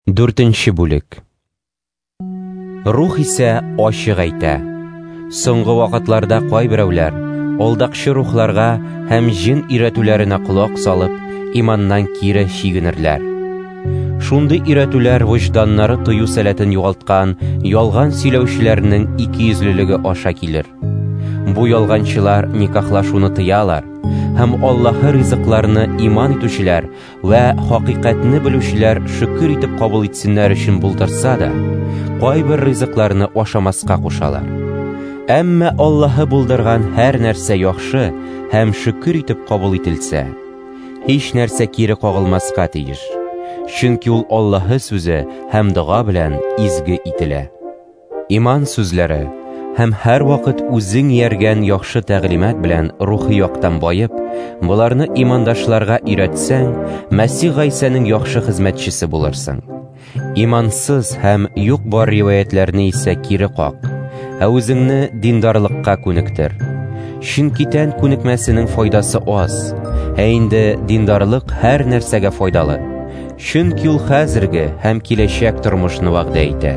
4-нче бүлек. Рух исә ачык әйтә. Соңгы вакытларда кайберәүләр алдакчы рухларга һәм җин өйрәтүләренә колак салып, иманнан кире чигенерләр. Шундый өйрәтүләр вөҗданнары тыю сәләтен югалткан ялган сөйләүчеләрнең икейөзлелеге аша килер. Бу ялганчылар никахлашуны тыялар һәм Аллаһы ризыкларны иман итүчеләр вә хакыйкатьне белүчеләр шөкер итеп кабул итсеннәр өчен булдырса да, кайбер ризыкларны ашамаска кушалар. Әмма Аллаһы булдырган һәр нәрсә яхшы һәм шөкер итеп кабул ителсә, һич нәрсә кире кагылмаска тиеш. Чөнки ул Аллаһы сүзе һәм дуга белән изге ителә. Иман сүзләре һәм һәр вакыт үзең ияргән яхшы тәгълимат белән рухи яктан байып, буларны имандашларга өйрәтсәң, Мәсих Гайсаның яхшы хезмәтчесе булырсың. Имансыз һәм юк бар риваятләрне исә кире как, үзеңне диндарлыкка күнектер. Чөнки тән күнекмәсенең файдасы аз, инде диндарлык һәр нәрсәгә файдалы. Чөнки ул хәзерге һәм киләчәк тормышны вәгъдә итә.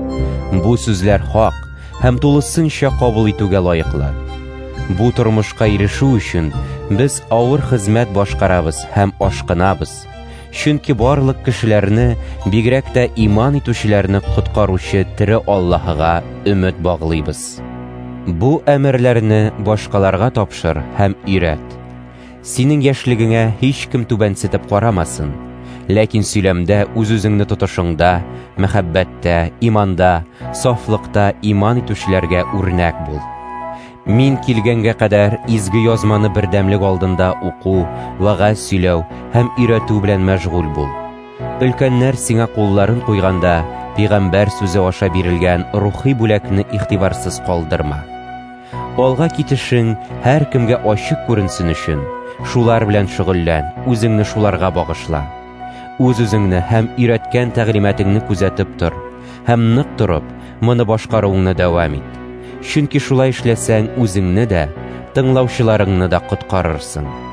Бу сүзләр хак һәм тулысынча кабул итүгә лаеклы. Бу тормышка ирешү өчен без авыр хезмәт башкарабыз һәм ашкынабыз. Чөнки барлык кешеләрне, бигрәк тә иман итүчеләрне коткаручы тере Аллаһыга өмет баглыйбыз. Бу әмерләрне башкаларга тапшыр һәм өйрәт. Синең яшьлегеңә һич кем түбәнсетеп карамасын. Ләкин сөйләмдә үз-үзеңне тотышыңда, мәхәббәттә, иманда, сафлыкта иман итүчеләргә үрнәк бул. Мин килгәнгә кадәр изге язманы бердәмлек алдында уку, вәгазь сөйләү һәм өйрәтү белән мәшгуль бул. Өлкәннәр сиңа кулларын куйганда, пәйгамбәр сүзе аша бирелгән рухи бүләкне игътибарсыз калдырма. Алга китешең һәр кемгә ачык күренсен өчен, шулар белән шөгыльлән, үзеңне шуларга багышла. Үз-үзеңне һәм өйрәткән тәгълиматыңны күзәтеп тор, һәм нык торып, моны башкаруыңны дәвам ит. Чөнки шулай эшләсәң, үзеңне дә, тыңлаучыларыңны да коткарырсың.